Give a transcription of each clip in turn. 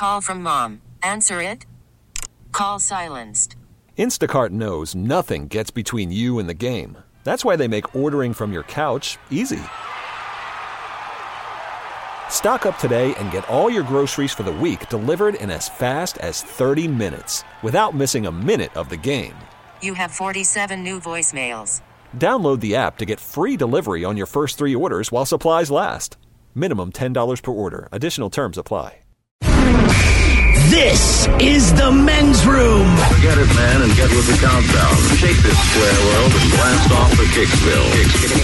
Call from mom. Answer it. Call silenced. Instacart knows nothing gets between you and the game. That's why they make ordering from your couch easy. Stock up today and get all your groceries for the week delivered in as fast as 30 minutes without missing a minute of the game. You have 47 new voicemails. Download the app to get free delivery on your first 3 orders while supplies last. Minimum $10 per order. Additional terms apply. This is the men's room. Get it, man, and get with the countdown. Shake this square world and blast off for Kicksville.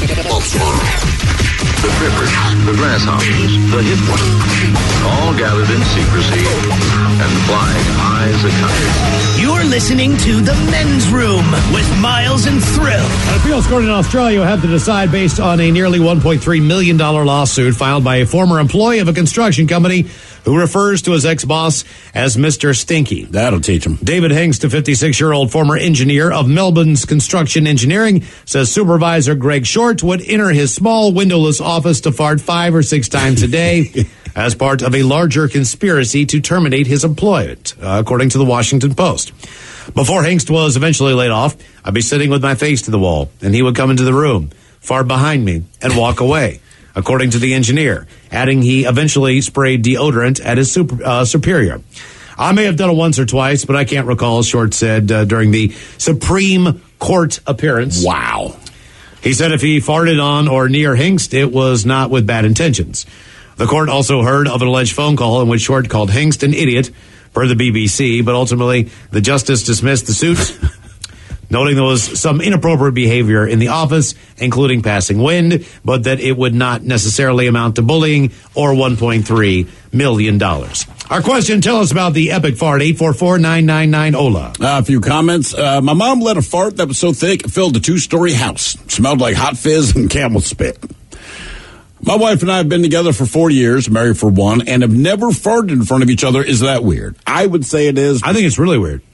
The Trippers, the Grasshoppers, the Hip Ones, all gathered in secrecy and flying high as a kite. You're listening to the men's room with Miles and Thrill. An appeals court in Australia will have to decide based on a nearly $1.3 million lawsuit filed by a former employee of a construction company who refers to his ex-boss as Mr. Stinky. That'll teach him. David Hengst, a 56-year-old former engineer of Melbourne's Construction Engineering, says Supervisor Greg Short would enter his small windowless office to fart 5 or 6 times a day as part of a larger conspiracy to terminate his employment, according to the Washington Post. Before Hengst was eventually laid off, I'd be sitting with my face to the wall, and he would come into the room, fart behind me, and walk away, according to the engineer, adding he eventually sprayed deodorant at his superior. I may have done it once or twice, but I can't recall, Short said during the Supreme Court appearance. Wow. He said if he farted on or near Hengst, it was not with bad intentions. The court also heard of an alleged phone call in which Short called Hengst an idiot, per the BBC, but ultimately the justice dismissed the suit, noting there was some inappropriate behavior in the office, including passing wind, but that it would not necessarily amount to bullying or $1.3 million. Our question, tell us about the epic fart, 844-999-OLA. A few comments. My mom let a fart that was so thick it filled a 2-story house. Smelled like hot fizz and camel spit. My wife and I have been together for 4 years, married for 1, and have never farted in front of each other. Is that weird? I would say it is. I think it's really weird.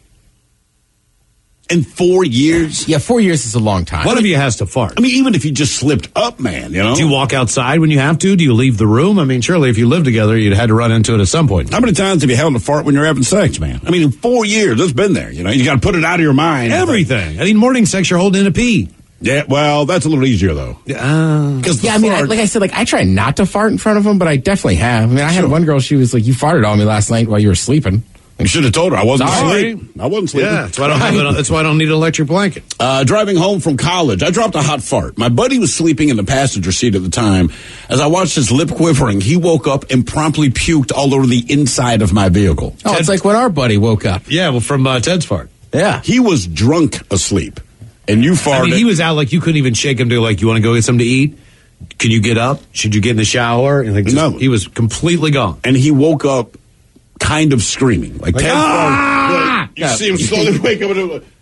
In 4 years? Yeah, 4 years is a long time. One of you has to fart. I mean, even if you just slipped up, man, you know? Do you walk outside when you have to? Do you leave the room? I mean, surely if you live together, you'd had to run into it at some point. How many times have you held a fart when you're having sex, man? I mean, in 4 years, it's been there, you know? You got to put it out of your mind. Everything. I mean, morning sex, you're holding in a pee. Yeah, well, that's a little easier, though. I try not to fart in front of them, but I definitely have. I mean, I had one girl, she was like, you farted on me last night while you were sleeping. You should have told her I wasn't asleep. I wasn't sleeping. Yeah, that's why I don't need an electric blanket. Driving home from college, I dropped a hot fart. My buddy was sleeping in the passenger seat at the time. As I watched his lip quivering, he woke up and promptly puked all over the inside of my vehicle. Oh, it's like when our buddy woke up. Yeah, well, from Ted's fart. Yeah. He was drunk asleep, and you farted. I mean, he was out like you couldn't even shake him to like, you want to go get something to eat? Can you get up? Should you get in the shower? And like, no. He was completely gone. And he woke up kind of screaming. Like Ted farted. You see him slowly wake up and like,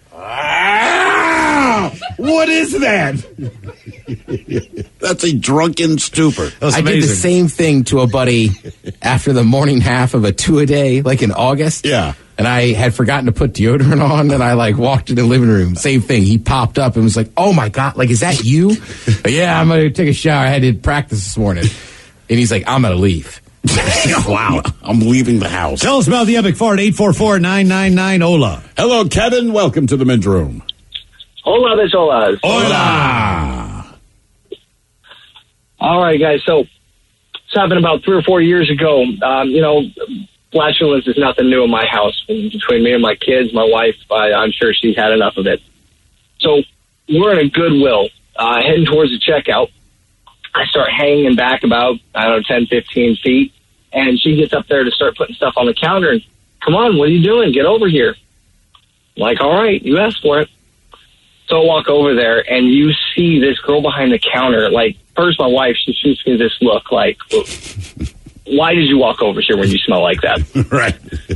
what is that? That's a drunken stupor. I did the same thing to a buddy after the morning half of a 2-a-day, like in August. Yeah. And I had forgotten to put deodorant on, and I walked in the living room. Same thing. He popped up and was like, "Oh my God, is that you?" Yeah, I'm gonna take a shower. I had to practice this morning. And he's like, "I'm gonna leave." Wow, I'm leaving the house. Tell us about the epic fart, 844-999-OLA. Hello, Kevin. Welcome to the men's room. Hola, this Ola. Hola. All right, guys. So it's happened about 3 or 4 years ago. Flatulence is nothing new in my house. Between me and my kids, my wife, I'm sure she's had enough of it. So we're in a Goodwill, heading towards the checkout. I start hanging back about, 10, 15 feet. And she gets up there to start putting stuff on the counter. And, come on, what are you doing? Get over here. I'm like, all right, you asked for it. So I walk over there, and you see this girl behind the counter. First my wife, she shoots me this look like, why did you walk over here when you smell like that? Right.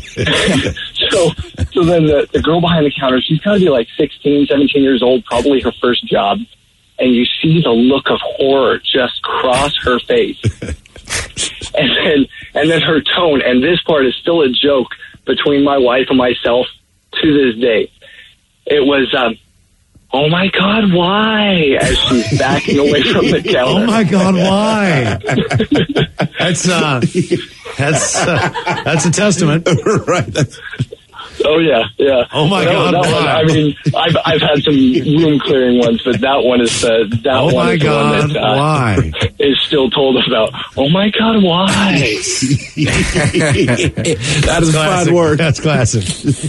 So then the girl behind the counter, she's got to be 16, 17 years old, probably her first job. And you see the look of horror just cross her face. and then her tone. And this part is still a joke between my wife and myself to this day. It was, "Oh my God, why?" as she's backing away from the counter. Oh my God, why? That's a testament. Right. Oh yeah. Oh my God, that why? one, I mean, I've had some room clearing ones, but that one is Oh one my is God, one that why? is still told about. Oh my God, why? That is Classic. fine work. That's classic.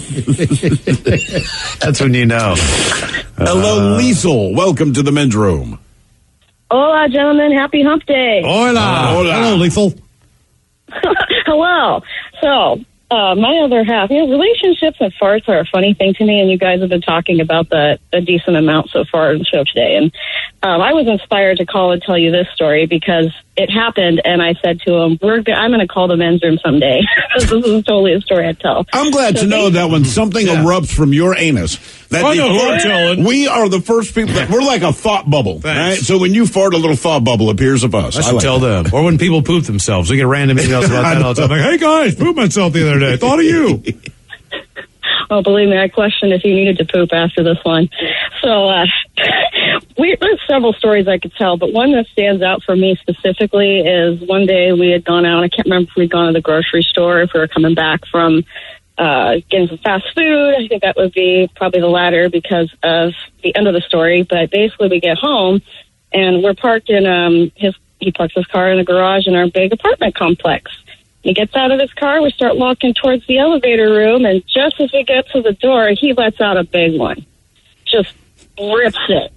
That's when you know. Hello, Liesel. Welcome to the men's room. Hola, gentlemen. Happy hump day. Hola. Hello, Lethal. Hello. So, my other half, relationships and farts are a funny thing to me, and you guys have been talking about that a decent amount so far in the show today. And I was inspired to call and tell you this story because it happened, and I said to him, I'm going to call the men's room someday. This is totally a story I'd tell. I'm glad to know that when something erupts from your anus, that I know who I'm telling. we are the first people that we're like a thought bubble, right? So when you fart, a little thought bubble appears of us. I should like tell that. them. Or when people poop themselves. We get random emails about that all the time. Like, hey guys, pooped myself the other day. Thought of you. Oh, believe me, I questioned if you needed to poop after this one. So, there's several stories I could tell, but one that stands out for me specifically is one day we had gone out. I can't remember if we'd gone to the grocery store, if we were coming back from getting some fast food. I think that would be probably the latter because of the end of the story. But basically, we get home, and we're parked in he parks his car in the garage in our big apartment complex. He gets out of his car, we start walking towards the elevator room, and just as we get to the door, he lets out a big one. Just rips it.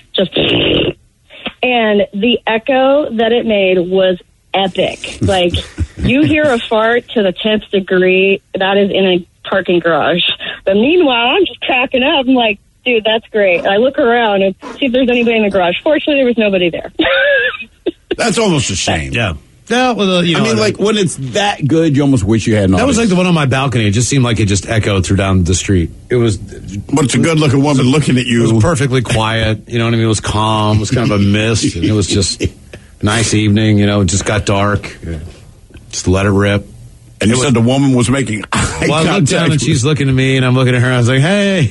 And the echo that it made was epic. Like, you hear a fart to the 10th degree, that is in a parking garage. But meanwhile, I'm just cracking up. I'm like, dude, that's great. And I look around and see if there's anybody in the garage. Fortunately, there was nobody there. That's almost a shame. Yeah. Yeah, well, I mean, like, when it's that good, you almost wish you had an that was like audience. the one on my balcony. It just seemed like it just echoed through down the street. It was... But it's a good-looking woman looking at you. It was perfectly quiet. You know what I mean? It was calm. It was kind of a mist. And it was just a nice evening. You know, it just got dark. Just let it rip. And you said the woman was making eye Well, I looked down and contact. she's looking at me, and I'm looking at her. I was like, hey.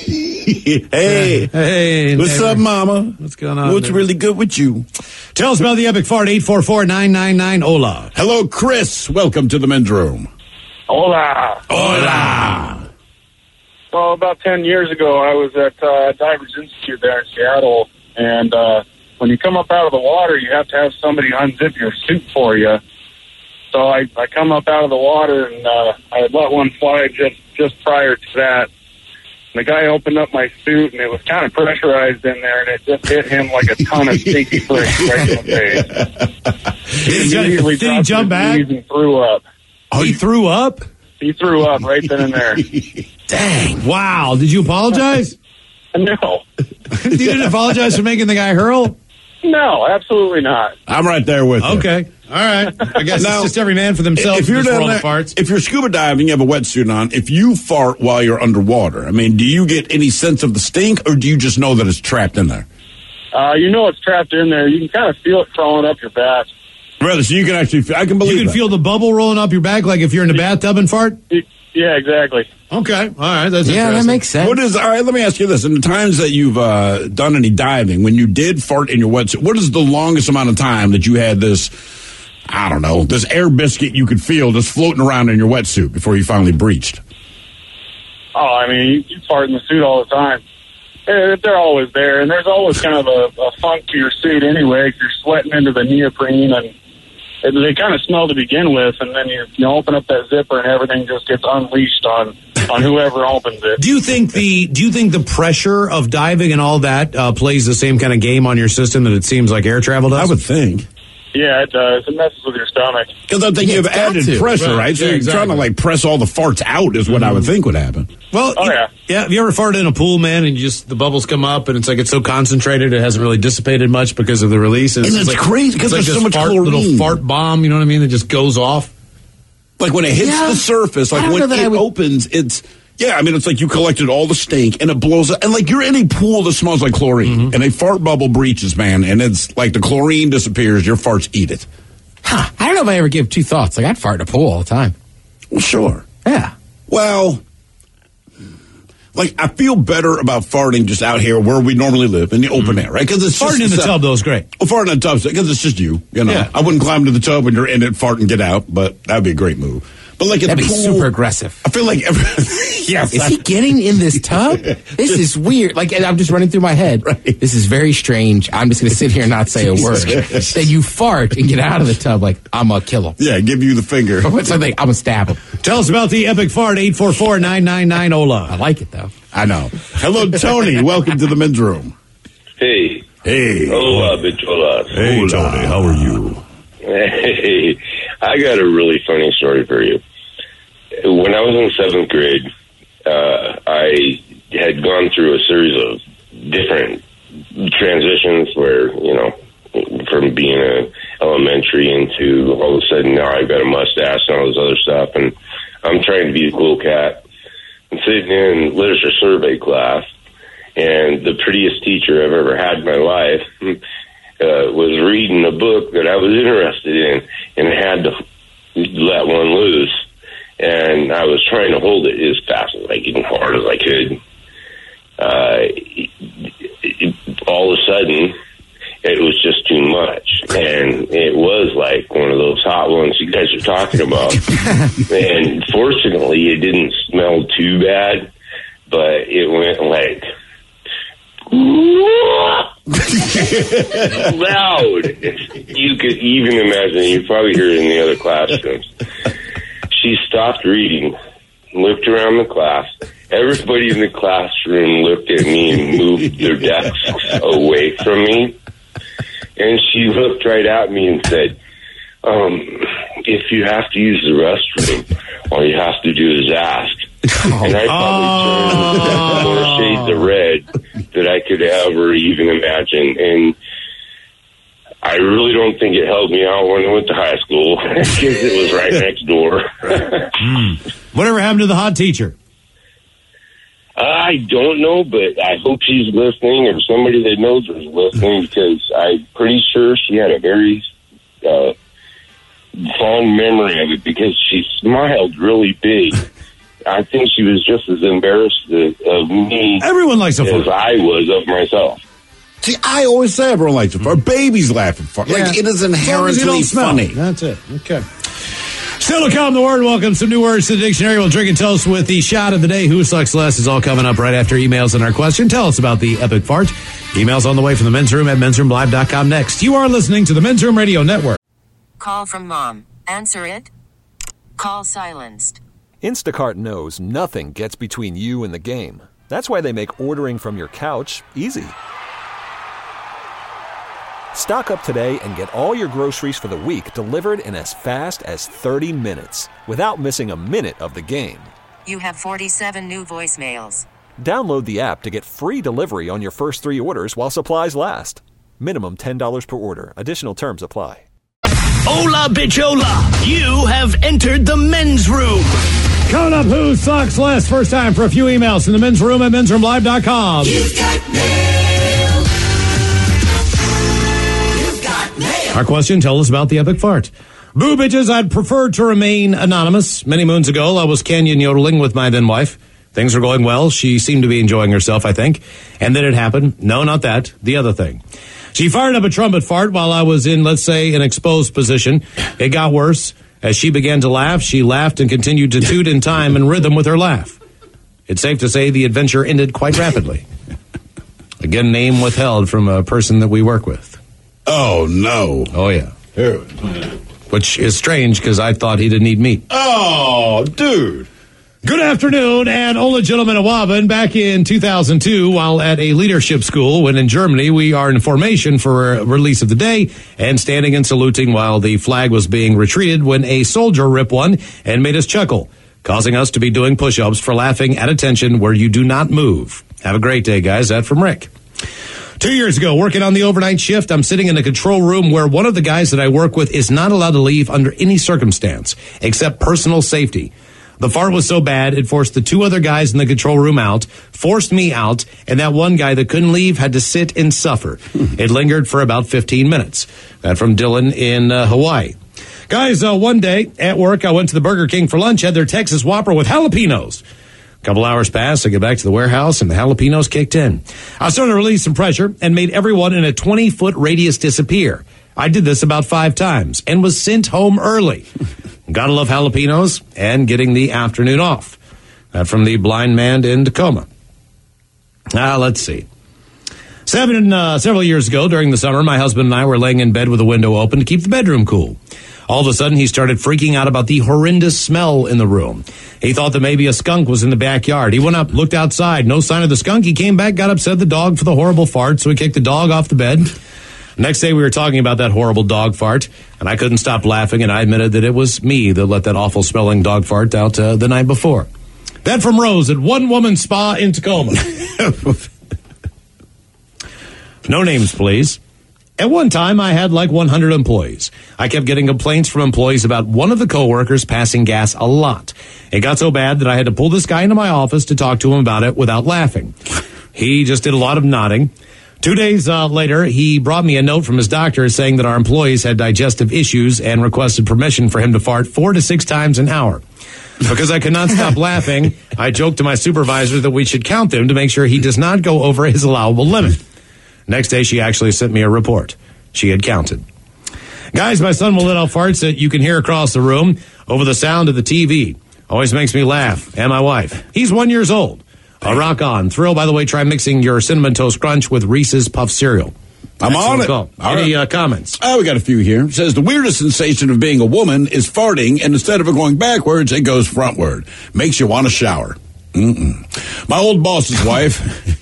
Hey, what's neighbor. up, mama? What's going on? What's neighbor? really good with you? Tell us about the epic fart, 844-999-OLA. Hello, Chris. Welcome to the men's room. Hola. Hola. Well, about 10 years ago, I was at Divers Institute there in Seattle, and when you come up out of the water, you have to have somebody unzip your suit for you. So I come up out of the water, and I had let one fly just prior to that. And the guy opened up my suit, and it was kind of pressurized in there, and it just hit him like a ton of stinky bricks right in the face. Did he jump back? And threw up. Oh, he threw up? He threw up right then and there. Dang. Wow. Did you apologize? No. You didn't apologize for making the guy hurl? No, absolutely not. I'm right there with you. Okay. All right. I guess Now, it's just every man for themselves. If you're in this down world there, of farts. if you're scuba diving, you have a wetsuit on. If you fart while you're underwater, I mean, do you get any sense of the stink, or do you just know that it's trapped in there? You know it's trapped in there. You can kind of feel it crawling up your back. Really? So you can actually, I can believe You can that. feel the bubble rolling up your back like if you're in the bathtub and fart? Yeah, exactly. Okay. All right. That's Yeah, that interesting. makes sense. All right, let me ask you this. In the times that you've done any diving, when you did fart in your wetsuit, what is the longest amount of time that you had this, I don't know, this air biscuit you could feel just floating around in your wetsuit before you finally breached? Oh, I mean, you fart in the suit all the time. They're always there, and there's always kind of a funk to your suit anyway. If you're sweating into the neoprene, and they kind of smell to begin with, and then you open up that zipper, and everything just gets unleashed on whoever opens it. Do you think the pressure of diving and all that plays the same kind of game on your system that it seems like air travel does? I would think. Yeah, it does. It messes with your stomach. Because I think you have it's got added to. pressure, right? So Yeah, you're exactly. trying to like press all the farts out is what I would think would happen. Well, Oh, yeah. Yeah, have you ever farted in a pool, man, and the bubbles come up, and it's like it's so concentrated it hasn't really dissipated much because of the release? And it's like, crazy 'cause it's there's so this much little chlorine. fart bomb, you know what I mean, that just goes off. Like when it hits Yeah. the surface, I like don't when know that I it would- opens, it's like you collected all the stink and it blows up. And like you're in a pool that smells like chlorine and a fart bubble breaches, man. And it's like the chlorine disappears, your farts eat it. Huh. I don't know if I ever give two thoughts. Like, I'd fart in a pool all the time. Well, sure. Yeah. Well, Like, I feel better about farting just out here where we normally live in the open air, right? Because it's farting in the tub, though, is great. Well, farting in the tub, because it's just you know. Yeah. I wouldn't climb to the tub when you're in it, fart and get out, but that'd be a great move. But like, that'd be super aggressive. I feel like yes. Is he getting in this tub? This is weird. Like, and I'm just running through my head. Right. This is very strange. I'm just going to sit here and not say a word. Then you fart and get out of the tub like, I'm going to kill him. Yeah, give you the finger. What's something? I'm going to stab him. Tell us about the epic fart, 844-999-OLA. I like it, though. I know. Hello, Tony. Welcome to the men's room. Hey. Hey. Hola, bicholas. Hey, Hola. Tony. How are you? Hey, I got a really funny story for you. When I was in 7th grade, I had gone through a series of different transitions where, you know, from being a elementary into all of a sudden now I've got a mustache and all this other stuff, and I'm trying to be the cool cat. I'm sitting in literature survey class, and the prettiest teacher I've ever had in my life was reading a book that I was interested in, and I had to let one loose. And I was trying to hold it as fast as I could and hard as I could. All of a sudden, it was just too much. And it was like one of those hot ones you guys are talking about. And fortunately, it didn't smell too bad, but it went like loud. You could even imagine. You probably hear it in the other classrooms. She stopped reading, looked around the class. Everybody in the classroom looked at me and moved their desks away from me. And she looked right at me and said, if you have to use the restroom, all you have to do is ask. And I probably turned more shades of red that I could ever even imagine. And I really don't think it helped me out when I went to high school because it was right next door. Whatever happened to the hot teacher? I don't know, but I hope she's listening or somebody that knows her is listening, because I'm pretty sure she had a very fond memory of it because she smiled really big. I think she was just as embarrassed of me Everyone likes a as I was of myself. See, I always say everyone likes to fart. Babies laugh at fart. Like, it is inherently funny. That's it. Okay. Still to come, the word. Welcome some new words to the dictionary. We'll drink and toast with the shot of the day. Who sucks less is all coming up right after emails and our question. Tell us about the epic fart. Emails on the way from the men's room at mensroomlive.com next. You are listening to the Men's Room Radio Network. Call from mom. Answer it. Call silenced. Instacart knows nothing gets between you and the game. That's why they make ordering from your couch easy. Stock up today and get all your groceries for the week delivered in as fast as 30 minutes without missing a minute of the game. You have 47 new voicemails. Download the app to get free delivery on your first 3 orders while supplies last. Minimum $10 per order. Additional terms apply. Hola, bichola. You have entered the men's room. Coming up, who sucks less? First time for a few emails in the men's room at mensroomlive.com. You've got mail. Our question, tell us about the epic fart. Boo, bitches, I'd prefer to remain anonymous. Many moons ago, I was canyon yodeling with my then wife. Things were going well. She seemed to be enjoying herself, I think. And then it happened. No, not that. The other thing. She fired up a trumpet fart while I was in, let's say, an exposed position. It got worse. As she began to laugh, she laughed and continued to toot in time and rhythm with her laugh. It's safe to say the adventure ended quite rapidly. Again, name withheld from a person that we work with. Oh, no. Oh, yeah. Which is strange because I thought he didn't eat meat. Oh, dude. Good afternoon, and Ola Gentleman Awaben back in 2002 while at a leadership school when in Germany we are in formation for a release of the day and standing and saluting while the flag was being retreated when a soldier ripped one and made us chuckle, causing us to be doing push-ups for laughing at attention where you do not move. Have a great day, guys. That from Rick. 2 years ago, working on the overnight shift, I'm sitting in a control room where one of the guys that I work with is not allowed to leave under any circumstance except personal safety. The fart was so bad, it forced the 2 other guys in the control room out, forced me out, and that one guy that couldn't leave had to sit and suffer. It lingered for about 15 minutes. That from Dylan in Hawaii. Guys, one day at work, I went to the Burger King for lunch, had their Texas Whopper with jalapenos. A couple hours passed. I get back to the warehouse, and the jalapenos kicked in. I started to release some pressure and made everyone in a 20-foot radius disappear. I did this about 5 times and was sent home early. Gotta love jalapenos and getting the afternoon off. That from the blind man in Tacoma. Let's see. Several years ago during the summer, my husband and I were laying in bed with the window open to keep the bedroom cool. All of a sudden, he started freaking out about the horrendous smell in the room. He thought that maybe a skunk was in the backyard. He went up, looked outside, no sign of the skunk. He came back, got upset at the dog for the horrible fart, so he kicked the dog off the bed. Next day, we were talking about that horrible dog fart, and I couldn't stop laughing, and I admitted that it was me that let that awful-smelling dog fart out the night before. That from Rose at One Woman Spa in Tacoma. No names, please. At one time, I had like 100 employees. I kept getting complaints from employees about one of the coworkers passing gas a lot. It got so bad that I had to pull this guy into my office to talk to him about it without laughing. He just did a lot of nodding. 2 days later, he brought me a note from his doctor saying that our employees had digestive issues and requested permission for him to fart 4 to 6 times an hour. Because I could not stop laughing, I joked to my supervisor that we should count them to make sure he does not go over his allowable limit. Next day, she actually sent me a report. She had counted. Guys, my son will let out farts that you can hear across the room over the sound of the TV. Always makes me laugh. And my wife. He's 1 year old. Rock on. Thrill, by the way, try mixing your Cinnamon Toast Crunch with Reese's Puff Cereal. I'm on it. Any comments? We got a few here. It says, the weirdest sensation of being a woman is farting, and instead of it going backwards, it goes frontward. Makes you want to shower. My old boss's wife...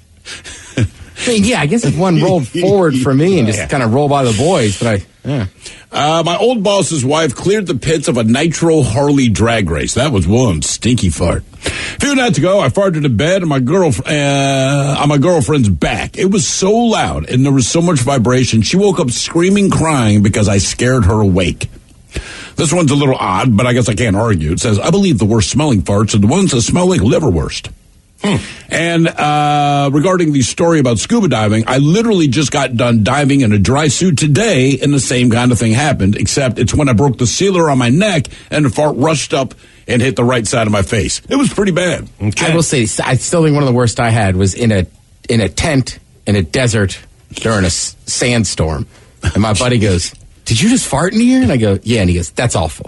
I mean, yeah, I guess if one rolled forward for me and just kind of rolled by the boys, but my old boss's wife cleared the pits of a Nitro Harley drag race. That was one stinky fart. A few nights ago, I farted in bed on my girlfriend's back. It was so loud and there was so much vibration. She woke up screaming, crying because I scared her awake. This one's a little odd, but I guess I can't argue. It says, I believe the worst smelling farts are the ones that smell like liverwurst. And regarding the story about scuba diving, I literally just got done diving in a dry suit today, and the same kind of thing happened, except it's when I broke the sealer on my neck, and the fart rushed up and hit the right side of my face. It was pretty bad. Okay. I will say, I still think one of the worst I had was in a tent in a desert during a sandstorm, and my buddy goes, "Did you just fart in here?" And I go, "Yeah," and he goes, "That's awful."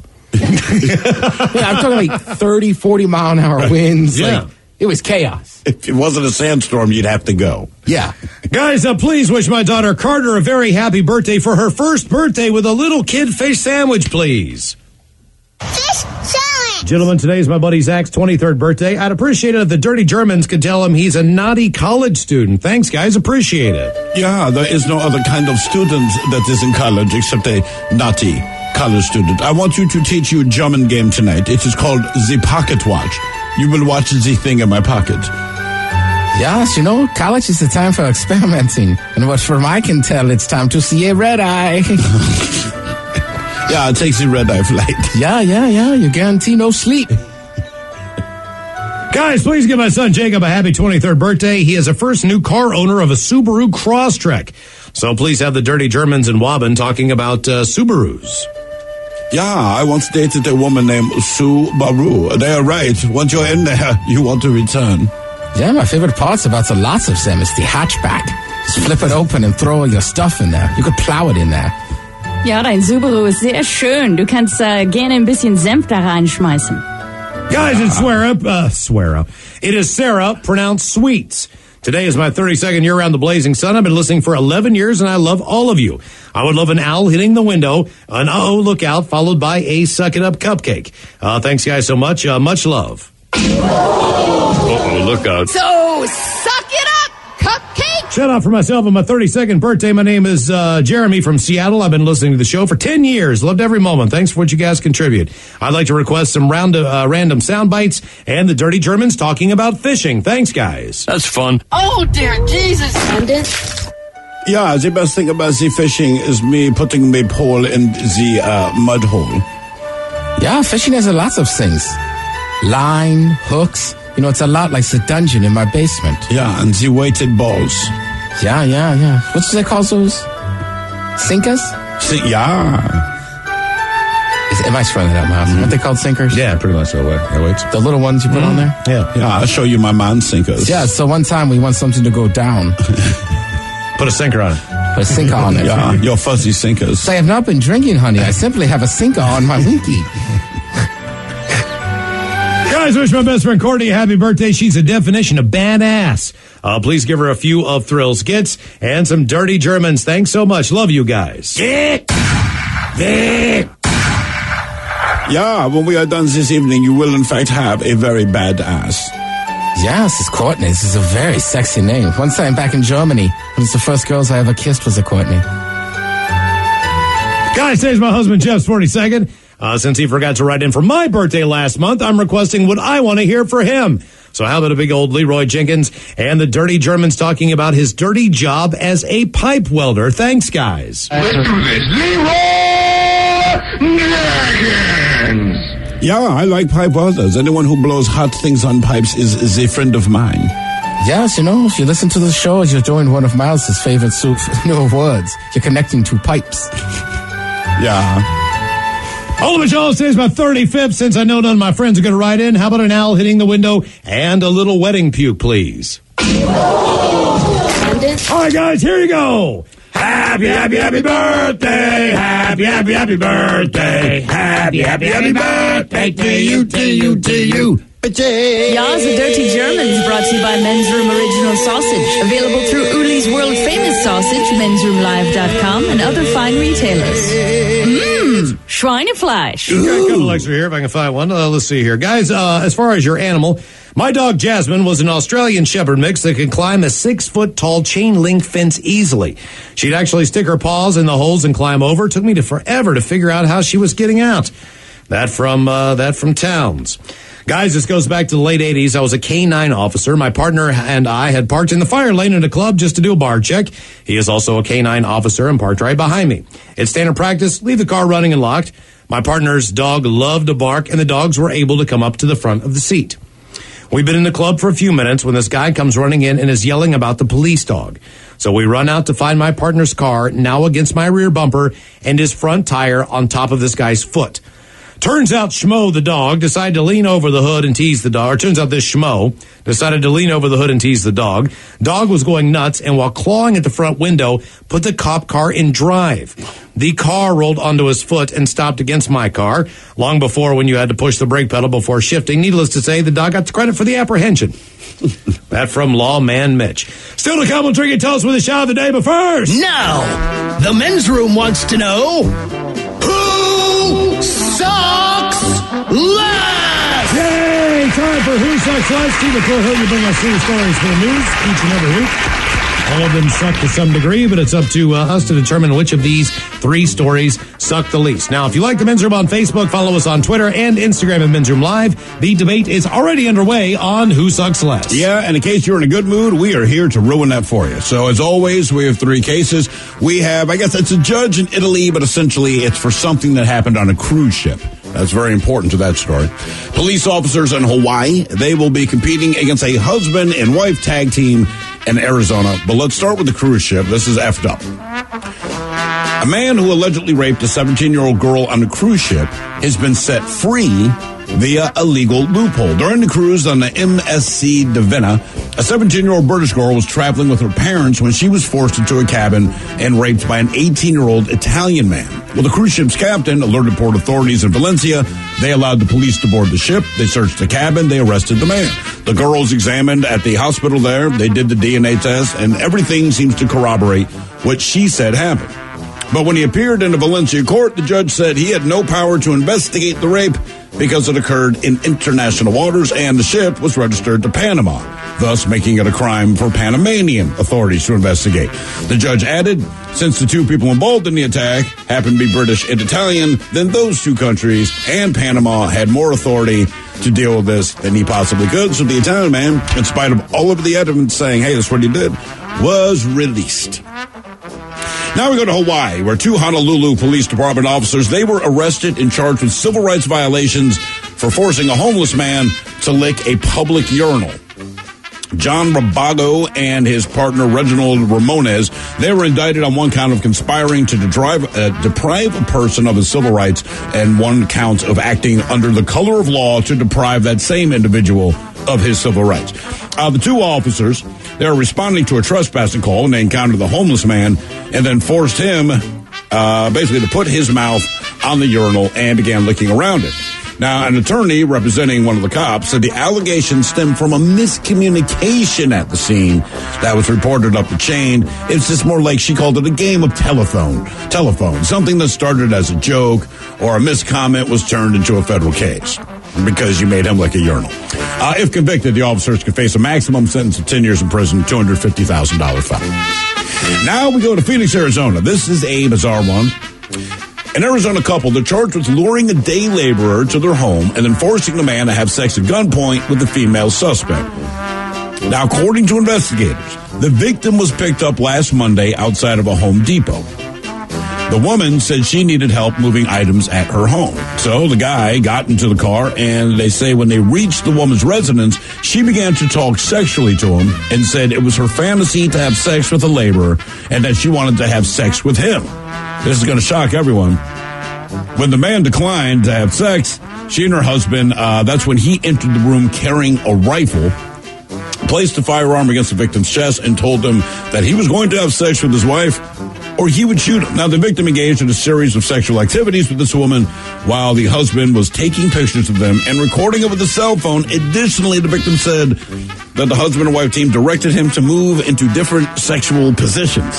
I'm talking like 30, 40 mile an hour winds. Yeah. Like, it was chaos. If it wasn't a sandstorm, you'd have to go. Yeah. Guys, please wish my daughter Carter a very happy birthday for her first birthday with a little kid fish sandwich, please. Fish sandwich! Gentlemen, today is my buddy Zach's 23rd birthday. I'd appreciate it if the Dirty Germans could tell him he's a naughty college student. Thanks, guys. Appreciate it. Yeah, there is no other kind of student that is in college except a naughty college student. I want you to teach you a German game tonight. It is called the Pocket Watch. You will watch the thing in my pocket. Yes, college is the time for experimenting. And what from I can tell, it's time to see a red eye. Yeah, it takes the red eye flight. Yeah. You guarantee no sleep. Guys, please give my son Jacob a happy 23rd birthday. He is the first new car owner of a Subaru Crosstrek. So please have the Dirty Germans in Wobbin talking about Subarus. Yeah, I once dated a woman named Subaru. They are right. Once you're in there, you want to return. Yeah, my favorite parts about the lots of them is the hatchback. Just flip it open and throw all your stuff in there. You could plow it in there. Ja, dein Subaru ist sehr schön. Du kannst gerne ein bisschen Senf da reinschmeißen. Guys, it's Swear. It is Sarah, pronounced Sweets. Today is my 32nd year around the blazing sun. I've been listening for 11 years, and I love all of you. I would love an owl hitting the window, an uh-oh look out, followed by a suck it up cupcake. Thanks, guys, so much. Much love. Uh-oh, look out. So, suck it up, cupcake! Shout out for myself on my 32nd birthday. My name is Jeremy from Seattle. I've been listening to the show for 10 years. Loved every moment. Thanks for what you guys contribute. I'd like to request some random sound bites and the Dirty Germans talking about fishing. Thanks, guys. That's fun. Oh, dear Jesus. Yeah, the best thing about the fishing is me putting my pole in the mud hole. Yeah, fishing has a lot of things. Line, hooks. It's a lot like the dungeon in my basement. Yeah, and the weighted balls. Yeah. What do they call those? Sinkers? Yeah. Am I throwing that out, Miles? What they called sinkers? Yeah, pretty much that way. The little ones you put on there? Yeah, I'll show you my mind sinkers. Yeah, so one time we want something to go down. Put a sinker on it. Put a sinker on it. Yeah, your fuzzy sinkers. So I have not been drinking, honey. I simply have a sinker on my winky. Guys, wish my best friend Courtney a happy birthday. She's a definition of badass. Please give her a few of Thrill skits and some dirty Germans. Thanks so much. Love you guys. Yeah, when we are done this evening, you will in fact have a very bad ass. Yes, it's Courtney. This is a very sexy name. One time back in Germany, one of the first girls I ever kissed was a Courtney. Guys, today's my husband Jeff's 42nd. Since he forgot to write in for my birthday last month, I'm requesting what I want to hear for him. So how about a big old Leroy Jenkins and the dirty Germans talking about his dirty job as a pipe welder. Thanks, guys. Let's do this. Leroy Jenkins! Yeah, I like pipe welders. Anyone who blows hot things on pipes is a friend of mine. Yes, if you listen to the show, you're doing one of Miles's favorite words. You're connecting two pipes. Yeah. Ultimate Show, today's my 35th. Since I know none of my friends are going to write in, how about an owl hitting the window and a little wedding puke, please? All right, guys, here you go. Happy, happy, happy birthday. Happy, happy, happy birthday. Happy, happy, happy birthday to you, to you, to you. Ya's the Dirty Germans, brought to you by Men's Room Original Sausage. Available through Uli's World Famous Sausage, mensroomlive.com, and other fine retailers. Schweinefleisch. Got a couple extra here if I can find one. Let's see here. Guys, as far as your animal, my dog Jasmine was an Australian Shepherd mix that could climb a 6-foot-tall chain link fence easily. She'd actually stick her paws in the holes and climb over. It took me forever to figure out how she was getting out. That from Towns. Guys, this goes back to the late 80s. I was a K-9 officer. My partner and I had parked in the fire lane at a club just to do a bar check. He is also a K-9 officer and parked right behind me. It's standard practice, leave the car running and locked. My partner's dog loved to bark, and the dogs were able to come up to the front of the seat. We've been in the club for a few minutes when this guy comes running in and is yelling about the police dog. So we run out to find my partner's car, now against my rear bumper, and his front tire on top of this guy's foot. Turns out Schmo, the dog, decided to lean over the hood and tease the dog. Turns out this Schmo decided to lean over the hood and tease the dog. Dog was going nuts, and while clawing at the front window, put the cop car in drive. The car rolled onto his foot and stopped against my car, long before when you had to push the brake pedal before shifting. Needless to say, the dog got the credit for the apprehension. That from Lawman Mitch. Still to come, we'll drink and tell us with a shot of the day, but first... Now, the men's room wants to know... Who sucks less? Yay! Time for Who Sucks Less. Steve McClure, you bring us 3 stories for the news each and every week. All of them suck to some degree, but it's up to us to determine which of these 3 stories suck the least. Now, if you like the Men's Room on Facebook, follow us on Twitter and Instagram at Men's Room Live. The debate is already underway on Who Sucks Less. Yeah, and in case you're in a good mood, we are here to ruin that for you. So, as always, we have 3 cases. We have, I guess it's a judge in Italy, but essentially it's for something that happened on a cruise ship. That's very important to that story. Police officers in Hawaii, they will be competing against a husband and wife tag team in Arizona. But let's start with the cruise ship. This is effed up. A man who allegedly raped a 17-year-old girl on a cruise ship has been set free via a legal loophole. During the cruise on the MSC Divina, a 17-year-old British girl was traveling with her parents when she was forced into a cabin and raped by an 18-year-old Italian man. Well, the cruise ship's captain alerted port authorities in Valencia. They allowed the police to board the ship. They searched the cabin. They arrested the man. The girl was examined at the hospital there. They did the DNA test, and everything seems to corroborate what she said happened. But when he appeared in the Valencia court, the judge said he had no power to investigate the rape because it occurred in international waters and the ship was registered to Panama, thus making it a crime for Panamanian authorities to investigate. The judge added, since the 2 people involved in the attack happened to be British and Italian, then those 2 countries and Panama had more authority to deal with this than he possibly could. So the Italian man, in spite of all of the evidence saying, hey, that's what he did, was released. Now we go to Hawaii, where 2 Honolulu Police Department officers, they were arrested and charged with civil rights violations for forcing a homeless man to lick a public urinal. John Rabago and his partner Reginald Ramones. They were indicted on one count of conspiring to deprive a person of his civil rights and one count of acting under the color of law to deprive that same individual of his civil rights. The two officers, they were responding to a trespassing call when they encountered the homeless man and then forced him basically to put his mouth on the urinal and began licking around it. Now, an attorney representing one of the cops said the allegations stemmed from a miscommunication at the scene that was reported up the chain. It's just more like she called it a game of telephone. Something that started as a joke or a miscomment was turned into a federal case because you made him lick a urinal. If convicted, the officers could face a maximum sentence of 10 years in prison, $250,000 fine. Now we go to Phoenix, Arizona. This is a bizarre one. An Arizona couple, they're charged with luring a day laborer to their home and then forcing the man to have sex at gunpoint with the female suspect. Now, according to investigators, the victim was picked up last Monday outside of a Home Depot. The woman said she needed help moving items at her home. So the guy got into the car, and they say when they reached the woman's residence, she began to talk sexually to him and said it was her fantasy to have sex with a laborer and that she wanted to have sex with him. This is going to shock everyone. When the man declined to have sex, she and her husband, that's when he entered the room carrying a rifle, placed a firearm against the victim's chest, and told him that he was going to have sex with his wife or he would shoot him. Now, the victim engaged in a series of sexual activities with this woman while the husband was taking pictures of them and recording it with a cell phone. Additionally, the victim said that the husband and wife team directed him to move into different sexual positions.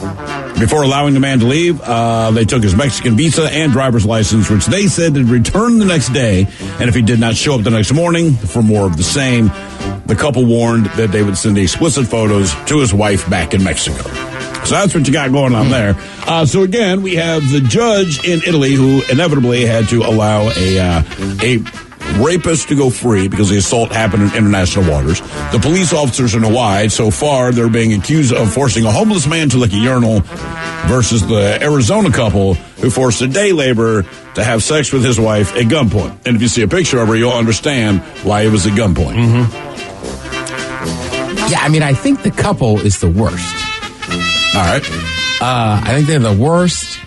Before allowing the man to leave, they took his Mexican visa and driver's license, which they said would return the next day. And if he did not show up the next morning for more of the same, the couple warned that they would send the explicit photos to his wife back in Mexico. So that's what you got going on there. So again, we have the judge in Italy who inevitably had to allow a rapist to go free because the assault happened in international waters. The police officers in Hawaii, so far, they're being accused of forcing a homeless man to lick a urinal versus the Arizona couple who forced a day laborer to have sex with his wife at gunpoint. And if you see a picture of her, you'll understand why it was at gunpoint. Mm-hmm. Yeah, I mean, I think the couple is the worst. All right. I think they're the worst.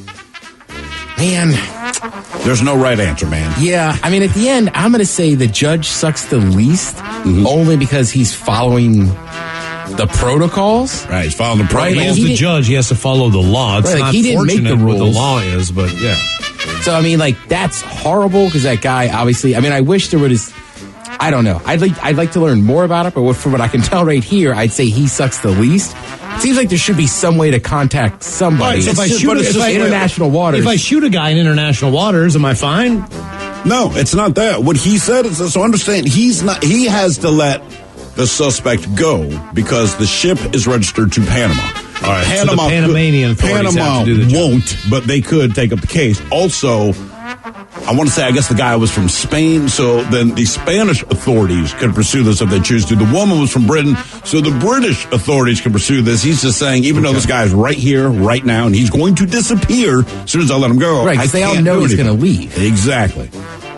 Man. There's no right answer, man. Yeah, I mean, at the end, I'm going to say the judge sucks the least, only because he's following the protocols. Right, he's following the protocols. Right, he is the judge. He has to follow the law. It's not he didn't make the rules. What the law is, but yeah. So, I mean, like, that's horrible because that guy, obviously, I mean, I wish there was, I don't know. I'd like to learn more about it, but from what I can tell right here, I'd say he sucks the least. It seems like there should be some way to contact somebody. Right, so if I shoot international waters. If I shoot a guy in international waters, am I fine? No, it's not that. What he said is, so understand, he has to let the suspect go because the ship is registered to Panama. All right, Panama, so the Panamanian authorities have to do the job. Won't, but they could take up the case. Also, I want to say, I guess the guy was from Spain, so then the Spanish authorities could pursue this if they choose to. The woman was from Britain, so the British authorities can pursue this. He's just saying, even though this guy is right here, right now, and he's going to disappear as soon as I let him go. Right, because they all know he's going to leave. Exactly.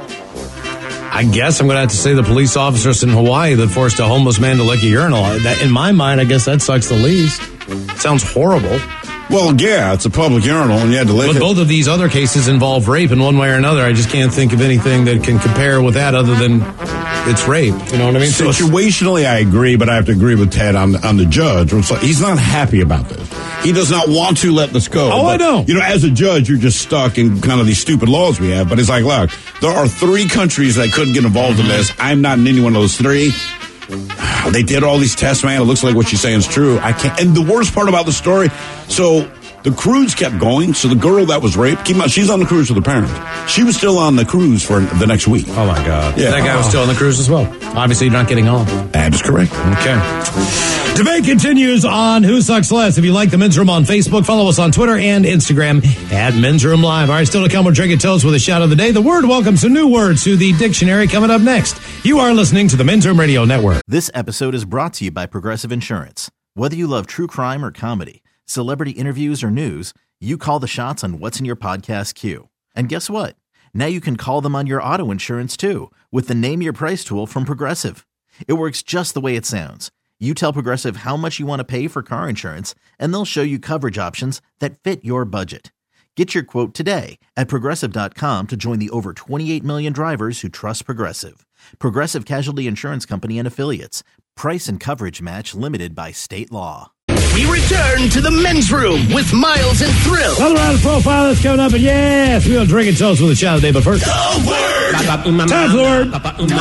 I guess I'm going to have to say the police officers in Hawaii that forced a homeless man to lick a urinal. In my mind, I guess that sucks the least. Sounds horrible. Well, yeah, it's a public urinal, and you had to lick it. But both of these other cases involve rape in one way or another. I just can't think of anything that can compare with that other than it's rape. You know what I mean? Situationally, I agree, but I have to agree with Ted on the judge. He's not happy about this. He does not want to let this go. Oh, I know. You know, as a judge, you're just stuck in kind of these stupid laws we have. But it's like, look, there are 3 countries that could get involved in this. I'm not in any one of those 3. They did all these tests, man. It looks like what she's saying is true. I can't. And the worst part about the story, so the cruise kept going. So the girl that was raped, keep in mind, she's on the cruise with her parents. She was still on the cruise for the next week. Oh, my God. Yeah. That guy was still on the cruise as well. Obviously, you're not getting off. That is correct. Okay. Debate continues on Who Sucks Less. If you like the Men's Room on Facebook, follow us on Twitter and Instagram at Men's Room Live. All right, still to come, we're drinking toast with a shout of the day. The word welcomes some new words to the dictionary coming up next. You are listening to the Men's Room Radio Network. This episode is brought to you by Progressive Insurance. Whether you love true crime or comedy, celebrity interviews or news, you call the shots on what's in your podcast queue. And guess what? Now you can call them on your auto insurance too with the Name Your Price tool from Progressive. It works just the way it sounds. You tell Progressive how much you want to pay for car insurance, and they'll show you coverage options that fit your budget. Get your quote today at Progressive.com to join the over 28 million drivers who trust Progressive. Progressive Casualty Insurance Company and Affiliates. Price and coverage match limited by state law. We return to the men's room with Miles and Thrill. Another round of profile that's coming up, and yes, we'll drink and toast with a shout of the day, but first, The word. time for the word.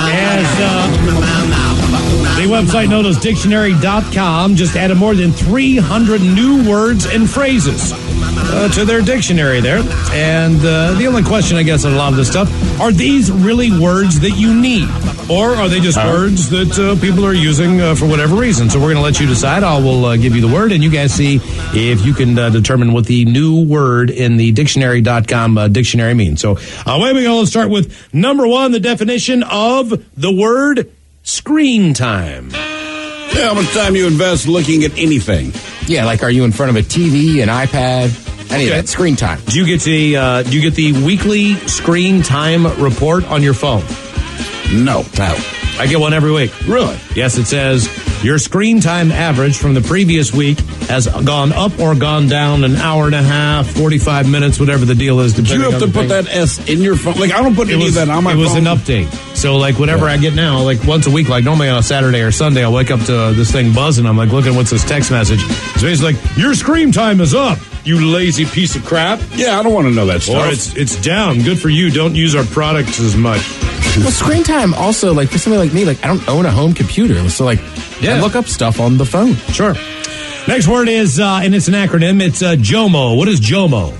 As the website known as dictionary.com just added more than 300 new words and phrases to their dictionary there. And the only question, I guess, on a lot of this stuff, are these really words that you need? Or are they just words that people are using for whatever reason? So we're going to let you decide. I will give you the word, and you guys see if you can determine what the new word in the dictionary.com dictionary means. So away we go. Let's start with number one, the definition of the word screen time. Yeah, how much time you invest looking at anything? Yeah, like are you in front of a TV, an iPad, any of that screen time? Do you get the weekly screen time report on your phone? No. I get one every week. Really? Yes, it says your screen time average from the previous week has gone up or gone down an hour and a half, 45 minutes, whatever the deal is. Do you have to put that S in your phone? Like, I don't put any of that on my phone. It was an update. So, like, whatever I get now, like, once a week, like, normally on a Saturday or Sunday, I'll wake up to this thing buzzing. I'm like, looking, what's this text message? It's basically like, your screen time is up, you lazy piece of crap. Yeah, I don't want to know that stuff. Or it's down. Good for you. Don't use our products as much. Well, screen time also, like, for somebody like me, like, I don't own a home computer. So, like, I look up stuff on the phone. Sure. Next word is, and it's an acronym, it's JOMO. What is JOMO?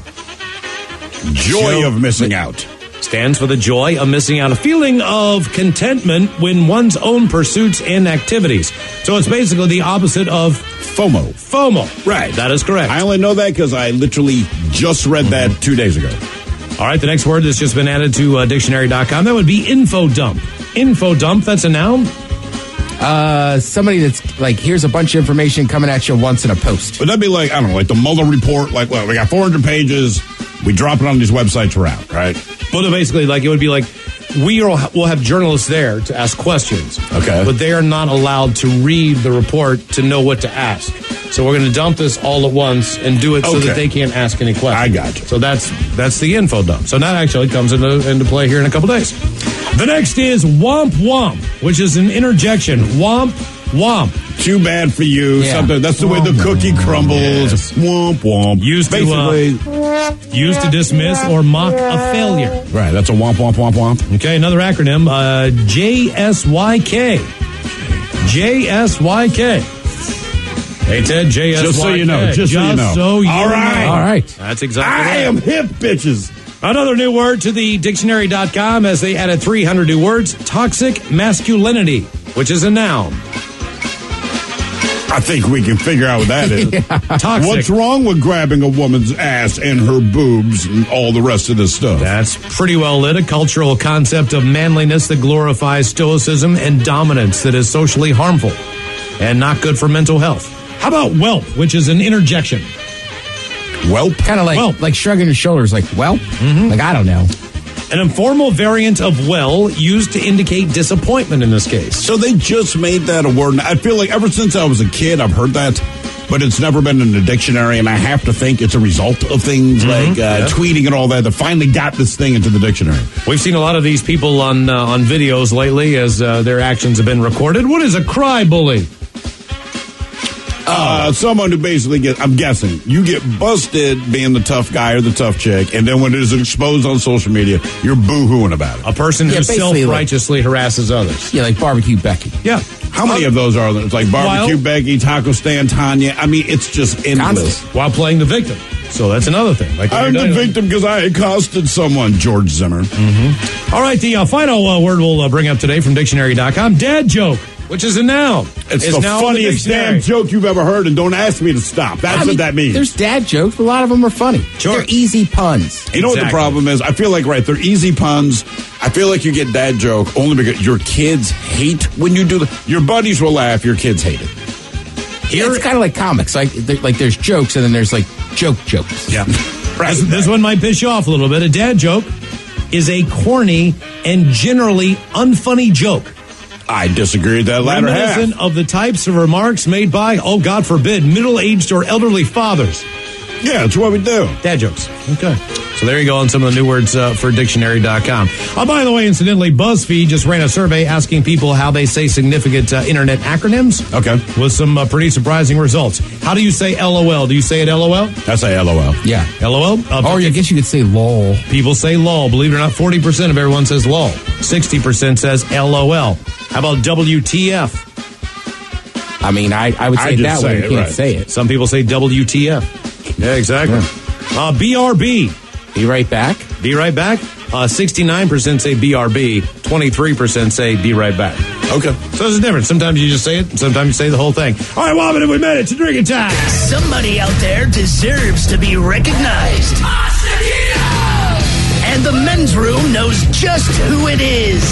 Joy of missing out. Stands for the joy of missing out, a feeling of contentment when one's own pursuits and activities. So it's basically the opposite of FOMO. FOMO. Right. That is correct. I only know that because I literally just read that 2 days ago. All right, the next word that's just been added to dictionary.com, that would be info dump. Info dump, that's a noun? Somebody that's like, here's a bunch of information coming at you once in a post. Would that be like, I don't know, like the Mueller report? Like, well, we got 400 pages. We drop it on these websites around, right? Well, basically, like, it would be like, we'll have journalists there to ask questions. Okay. But they are not allowed to read the report to know what to ask. So we're going to dump this all at once and do it so that they can't ask any questions. I got you. So that's the info dump. So that actually comes into play here in a couple days. The next is womp womp, which is an interjection. Womp womp. Too bad for you. Yeah. Something. That's the way the cookie crumbles. Yes. Womp womp. Used to dismiss or mock a failure. Right. That's a womp womp womp womp. Okay, another acronym. JSYK. JSYK. Hey, Ted, JSYK. Just so you know. Just so you know. All right. All right. That's exactly I right. am hip, bitches. Another new word to the dictionary.com as they added 300 new words. Toxic masculinity, which is a noun. I think we can figure out what that is. Toxic. What's wrong with grabbing a woman's ass and her boobs and all the rest of this stuff? That's pretty well lit. A cultural concept of manliness that glorifies stoicism and dominance that is socially harmful and not good for mental health. How about whelp, which is an interjection? Whelp? Kind of like shrugging your shoulders, like, well, like, I don't know. An informal variant of well used to indicate disappointment in this case. So they just made that a word. I feel like ever since I was a kid, I've heard that, but it's never been in the dictionary, and I have to think it's a result of things like tweeting and all that that finally got this thing into the dictionary. We've seen a lot of these people on videos lately as their actions have been recorded. What is a cry bully? Someone who basically I'm guessing, you get busted being the tough guy or the tough chick, and then when it is exposed on social media, you're boo-hooing about it. A person who self-righteously harasses others. Yeah, like Barbecue Becky. Yeah. How many of those are there? It's like Barbecue Becky, Taco Stand Tanya. I mean, it's just endless. While playing the victim. So that's another thing. Like, I'm the victim because I accosted someone, George Zimmer. Mm-hmm. All right, the final word we'll bring up today from dictionary.com, dad joke, which is a noun. It's the funniest damn joke you've ever heard, and don't ask me to stop. That's what that means. There's dad jokes, but a lot of them are funny. Sure. They're easy puns. You know what the problem is? I feel like, they're easy puns. I feel like you get dad joke only because your kids hate when you do your buddies will laugh, your kids hate it. It's kind of like comics. Like there's jokes, and then there's like jokes. Yeah. This one might piss you off a little bit. A dad joke is a corny and generally unfunny joke. I disagree with that latter half. Reminiscent of the types of remarks made by, oh, God forbid, middle-aged or elderly fathers. Yeah, that's what we do. Dad jokes. Okay. So there you go on some of the new words for dictionary.com. Oh, by the way, incidentally, BuzzFeed just ran a survey asking people how they say significant internet acronyms. Okay. With some pretty surprising results. How do you say LOL? Do you say it LOL? I say LOL. Yeah. LOL? Or I guess you could say LOL. People say LOL. Believe it or not, 40% of everyone says LOL. 60% says LOL. How about WTF? I mean, I would say it that way. You can't say it. Some people say WTF. Yeah, exactly. Yeah. BRB. Be right back. Be right back. 69% say BRB. 23% say be right back. Okay. So there's a difference. Sometimes you just say it. Sometimes you say the whole thing. All right, Wobbin, we made it to drinking time. Somebody out there deserves to be recognized. And the men's room knows just who it is.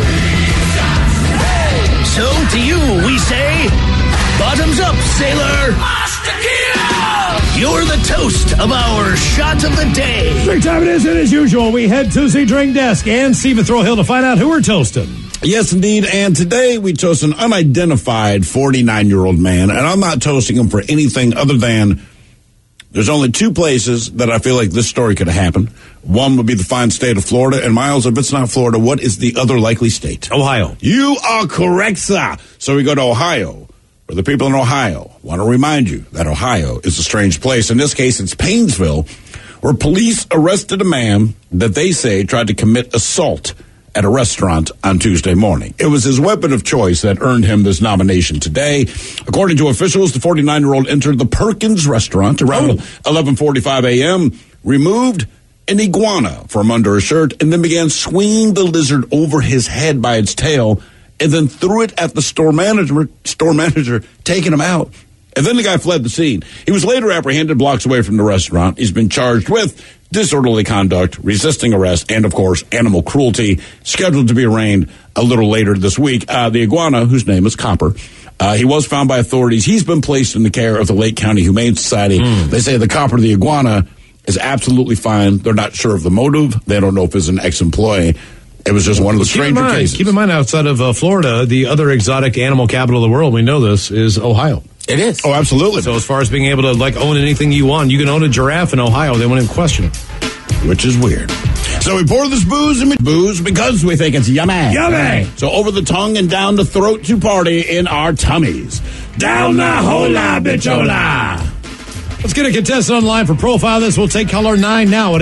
So to you, we say, bottoms up, sailor. You're the toast of our shot of the day. Drink time it is, and as usual, we head to the drink desk and Stephen Throwhill to find out who we're toasting. Yes, indeed. And today we toast an unidentified 49-year-old man, and I'm not toasting him for anything other than there's only two places that I feel like this story could have happened. One would be the fine state of Florida. And Miles, if it's not Florida, what is the other likely state? Ohio. You are correct, sir. So we go to Ohio. For the people in Ohio, I want to remind you that Ohio is a strange place. In this case, it's Painesville, where police arrested a man that they say tried to commit assault at a restaurant on Tuesday morning. It was his weapon of choice that earned him this nomination today. According to officials, the 49-year-old entered the Perkins restaurant around 11:45 a.m., removed an iguana from under a shirt, and then began swinging the lizard over his head by its tail, and then threw it at the store manager, taking him out. And then the guy fled the scene. He was later apprehended blocks away from the restaurant. He's been charged with disorderly conduct, resisting arrest, and, of course, animal cruelty, scheduled to be arraigned a little later this week. The iguana, whose name is Copper, he was found by authorities. He's been placed in the care of the Lake County Humane Society. They say the Copper, the iguana, is absolutely fine. They're not sure of the motive. They don't know if it's an ex-employee. It was just one of the stranger cases. Keep in mind, outside of Florida, the other exotic animal capital of the world, we know this, is Ohio. It is. Oh, absolutely. So as far as being able to own anything you want, you can own a giraffe in Ohio. They won't even question it. Which is weird. So we pour this booze because we think it's yummy. Yummy! So over the tongue and down the throat to party in our tummies. Down the hola, bichola! Let's get a contestant online for Profile This. We'll take caller 9 now at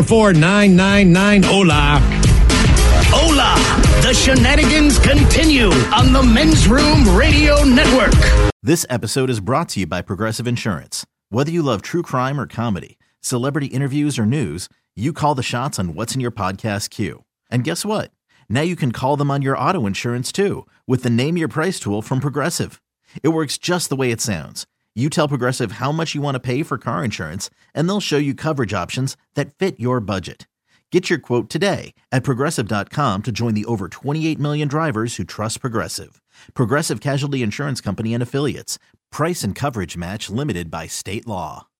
844-999-HOLA. Hola! The shenanigans continue on the Men's Room Radio Network. This episode is brought to you by Progressive Insurance. Whether you love true crime or comedy, celebrity interviews or news, you call the shots on what's in your podcast queue. And guess what? Now you can call them on your auto insurance too with the Name Your Price tool from Progressive. It works just the way it sounds. You tell Progressive how much you want to pay for car insurance, and they'll show you coverage options that fit your budget. Get your quote today at Progressive.com to join the over 28 million drivers who trust Progressive. Progressive Casualty Insurance Company and Affiliates. Price and coverage match limited by state law.